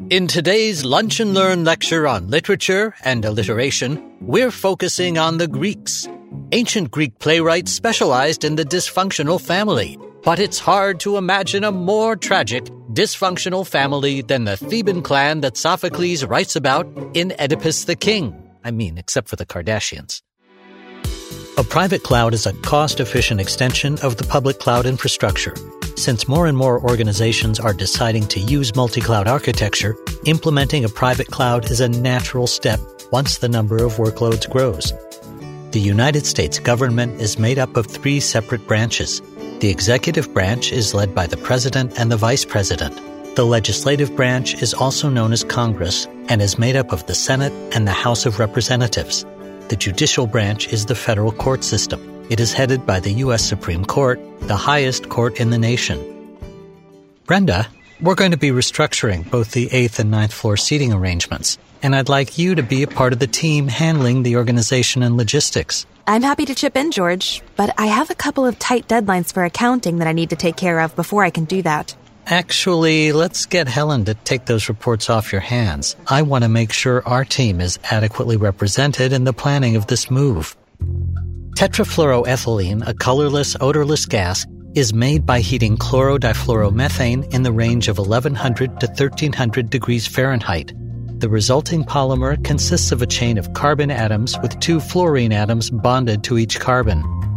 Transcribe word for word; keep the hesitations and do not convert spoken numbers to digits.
In today's Lunch and Learn lecture on literature and alliteration, we're focusing on the Greeks. Ancient Greek playwrights specialized in the dysfunctional family, but it's hard to imagine a more tragic, dysfunctional family than the Theban clan that Sophocles writes about in Oedipus the King. I mean, except for the Kardashians. A private cloud is a cost-efficient extension of the public cloud infrastructure. Since more and more organizations are deciding to use multi-cloud architecture, implementing a private cloud is a natural step once the number of workloads grows. The United States government is made up of three separate branches. The executive branch is led by the president and the vice president. The legislative branch is also known as Congress and is made up of the Senate and the House of Representatives. The judicial branch is the federal court system. It is headed by the U S Supreme Court, the highest court in the nation. Brenda, we're going to be restructuring both the eighth and ninth floor seating arrangements, and I'd like you to be a part of the team handling the organization and logistics. I'm happy to chip in, George, but I have a couple of tight deadlines for accounting that I need to take care of before I can do that. Actually, let's get Helen to take those reports off your hands. I want to make sure our team is adequately represented in the planning of this move. Tetrafluoroethylene, a colorless, odorless gas, is made by heating chlorodifluoromethane in the range of eleven hundred to thirteen hundred degrees Fahrenheit. The resulting polymer consists of a chain of carbon atoms with two fluorine atoms bonded to each carbon.